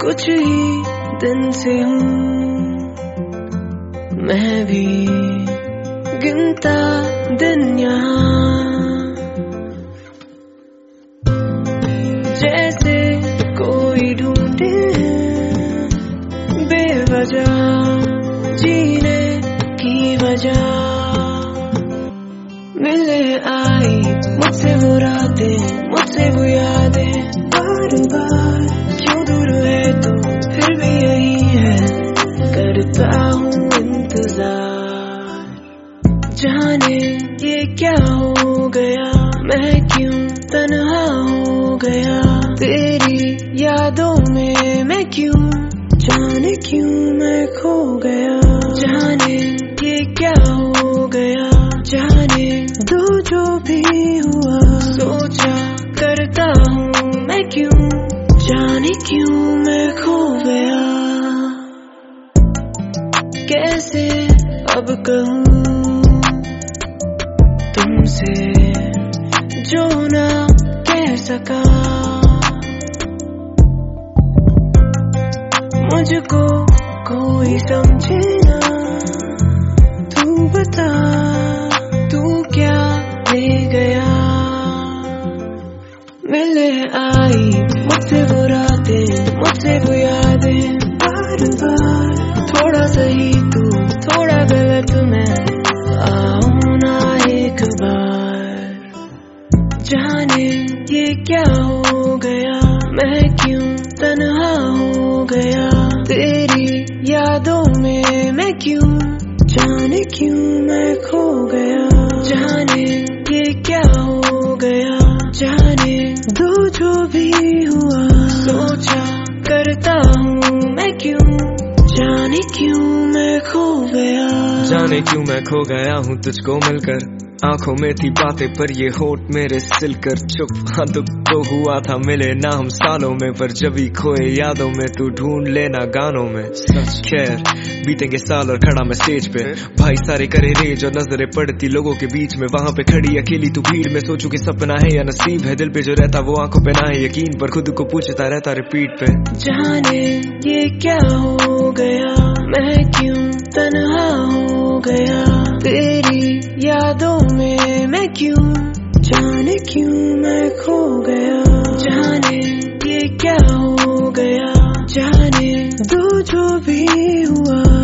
कुछ ही दिन से हूँ मैं भी गिनता दिन यहाँ, जैसे कोई ढूंढे बेवजह जीने की वजह। मिले आई मुझसे वो रातें, मुझसे वो यादें, बार बार क्यों दूर है तो फिर भी यही है, करता हूँ इंतजार। जाने ये क्या हो गया, मैं क्यों तन्हा हो गया, तेरी यादों में मैं क्यों, जाने क्यों मैं खो गया। जाने ये क्या हो गया, जाने दो जो भी हुआ, सोचा करता हूँ मैं क्यों, जाने क्यों मैं खो गया। कैसे अब कहूँ तुमसे जो ना कह सका, मुझको कोई समझे ना, तू बता तू क्या ले गया। मिले आई मुझसे वो रातें, मुझसे वो यादें, बार बार थोड़ा सही तू थोड़ा गलत मैं, आओ ना एक बार। जाने ये क्या हो गया, मैं क्यों तन्हा हो गया, तेरी यादों में मैं क्यों, जाने क्यों मैं खो गया। जाने ये क्या हो गया, जाने दो जो भी हुआ, सोचा करता हूँ मैं क्यों, जाने क्यों मैं खो गया। जाने क्यों मैं खो गया हूँ तुझको मिलकर, आंखों में थी बातें पर ये होठ मेरे सिलकर चुप। हाँ दुख तो हुआ था मिले ना हम सालों में, पर जब ही खोए यादों में तू ढूंढ लेना गानों में। खैर बीतेंगे साल और खड़ा मैं स्टेज पे, भाई सारे करे रेज और नजरें पड़ती लोगों के बीच में, वहां पे खड़ी अकेली तू भीड़ में, सोचू कि सपना है या नसीब है, दिल पे जो रहता वो आंखों पे ना है यकीन, पर खुद को पूछता रहता रिपीट पे। जाने ये क्या हो गया, मैं क्यों तन्हा हो गया, तेरी यादों में मैं क्यों, जाने क्यों मैं खो गया। जाने ये क्या हो गया, जाने दो जो भी हुआ,